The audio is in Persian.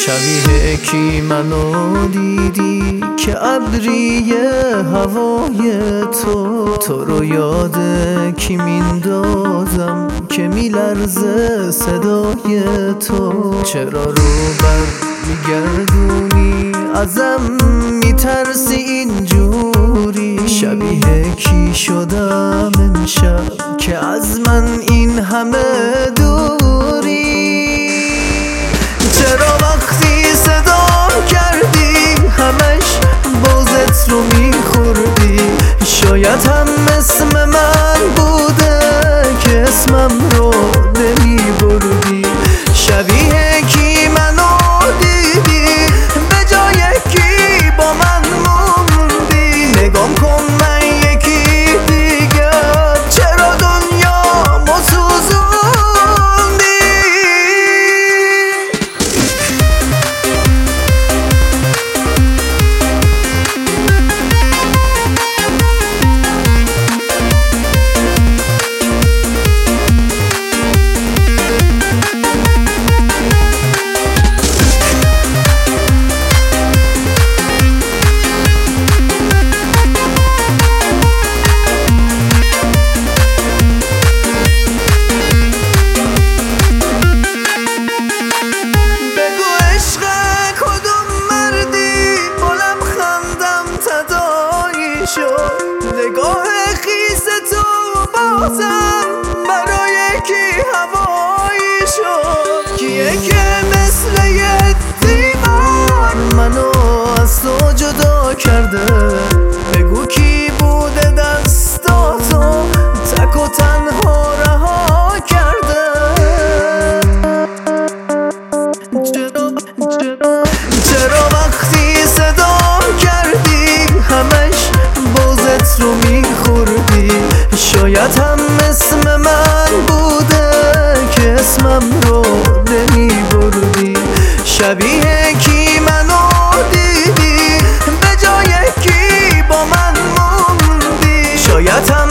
شبیه کی منو دیدی که ابری هوای تو رو یاد کی میندازم که میلرزه صدای تو. چرا رو بر میگردونی ازم میترسی اینجوری؟ شبیه کی شدم امشب که از من این همه دوری؟ چرا وقتی صدام کردی همش بازت رو میخوردی؟ شاید هم اسم من بوده که اسمم رو نمیبردی. شبیه کی منو دیدی به جای کی با من موندی؟ نگام کن من یکی دیگه، چرا دنیا مسوزوندی؟ نگاه خیس تو بازم برای کی هوایی شد؟ کیه که مثل یه دیوار منو از تو جدا کرده؟ بگو کی بوده دستاتو تک و تنها رها کرده؟ چرا وقتی صدام کردی همش بازت رو میخوردی؟ شاید هم اسم من بوده که اسمم رو نمیبردی. شبیه کی منو دیدی به جای کی با من موندی؟ شاید هم